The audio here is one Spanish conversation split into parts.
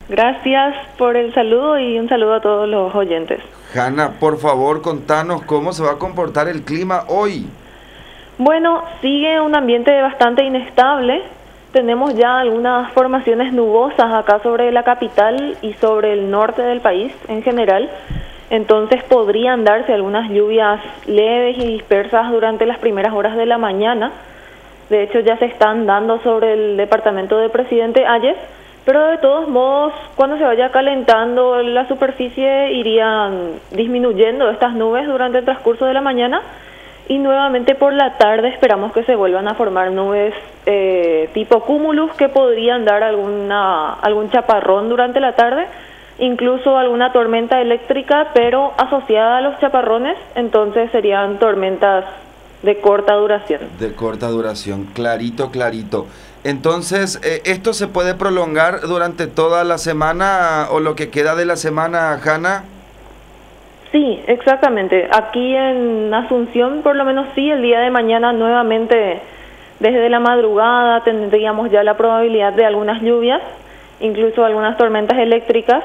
Gracias por el saludo y un saludo a todos los oyentes. Hanna, por favor, contanos cómo se va a comportar el clima hoy. Bueno, sigue un ambiente bastante inestable. Tenemos ya algunas formaciones nubosas acá sobre la capital y sobre el norte del país en general. Entonces podrían darse algunas lluvias leves y dispersas durante las primeras horas de la mañana. De hecho, ya se están dando sobre el departamento de Presidente Hayes, pero de todos modos, cuando se vaya calentando la superficie, irían disminuyendo estas nubes durante el transcurso de la mañana y nuevamente por la tarde esperamos que se vuelvan a formar nubes tipo cúmulos que podrían dar algún chaparrón durante la tarde, incluso alguna tormenta eléctrica, pero asociada a los chaparrones, entonces serían tormentas de corta duración. De corta duración, clarito, clarito. Entonces, ¿esto se puede prolongar durante toda la semana o lo que queda de la semana, Hanna? Sí, exactamente. Aquí en Asunción, por lo menos sí, el día de mañana nuevamente, desde la madrugada, tendríamos ya la probabilidad de algunas lluvias, incluso algunas tormentas eléctricas.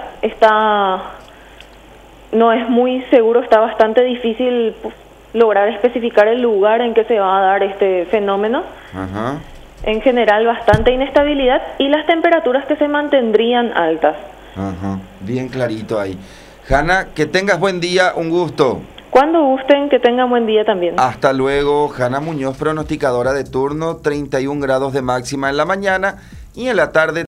No es muy seguro, está bastante difícil lograr especificar el lugar en que se va a dar este fenómeno. Ajá. En general, bastante inestabilidad y las temperaturas que se mantendrían altas. Ajá, bien clarito ahí. Hanna, que tengas buen día, un gusto. Cuando gusten, que tengan buen día también. Hasta luego. Hanna Muñoz, pronosticadora de turno, 31 grados de máxima en la mañana y en la tarde